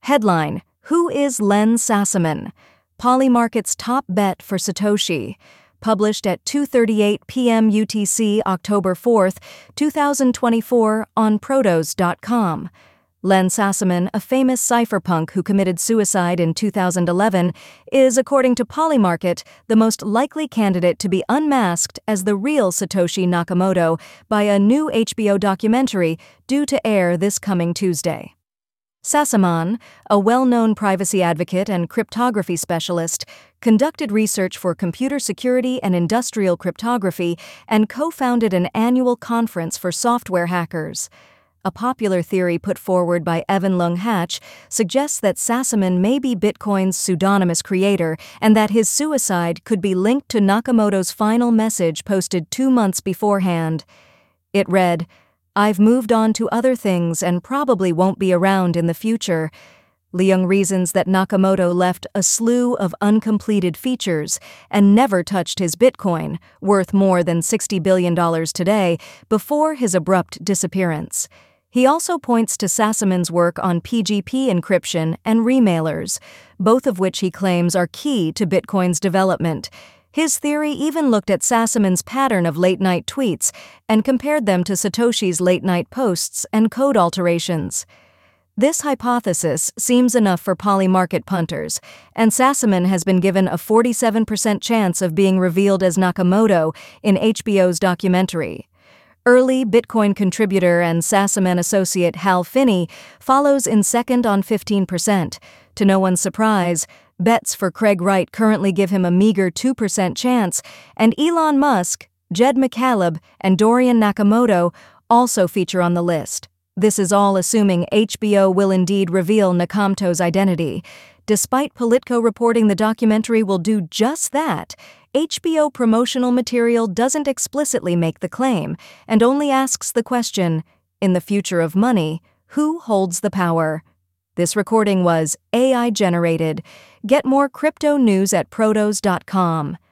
Headline: Who is Len Sassaman? Polymarket's top bet for Satoshi. Published at 2:38 p.m. UTC, October 4, 2024, on Protos.com. Len Sassaman, a famous cypherpunk who committed suicide in 2011, is, according to Polymarket, the most likely candidate to be unmasked as the real Satoshi Nakamoto by a new HBO documentary due to air this coming Tuesday. Sassaman, a well-known privacy advocate and cryptography specialist, conducted research for computer security and industrial cryptography and co-founded an annual conference for software hackers. A popular theory put forward by Evan Lung Hatch suggests that Sassaman may be Bitcoin's pseudonymous creator and that his suicide could be linked to Nakamoto's final message posted 2 months beforehand. It read, "I've moved on to other things and probably won't be around in the future." Leung reasons that Nakamoto left a slew of uncompleted features and never touched his Bitcoin, worth more than $60 billion today, before his abrupt disappearance. He also points to Sassaman's work on PGP encryption and remailers, both of which he claims are key to Bitcoin's development. His theory even looked at Sassaman's pattern of late-night tweets and compared them to Satoshi's late-night posts and code alterations. This hypothesis seems enough for Polymarket punters, and Sassaman has been given a 47% chance of being revealed as Nakamoto in HBO's documentary. Early Bitcoin contributor and Sassaman associate Hal Finney follows in second on 15%. To no one's surprise, bets for Craig Wright currently give him a meager 2% chance, and Elon Musk, Jed McCaleb, and Dorian Nakamoto also feature on the list. This is all assuming HBO will indeed reveal Nakamoto's identity. Despite Politico reporting the documentary will do just that, HBO promotional material doesn't explicitly make the claim and only asks the question, in the future of money, who holds the power? This recording was AI generated. Get more crypto news at Protos.com.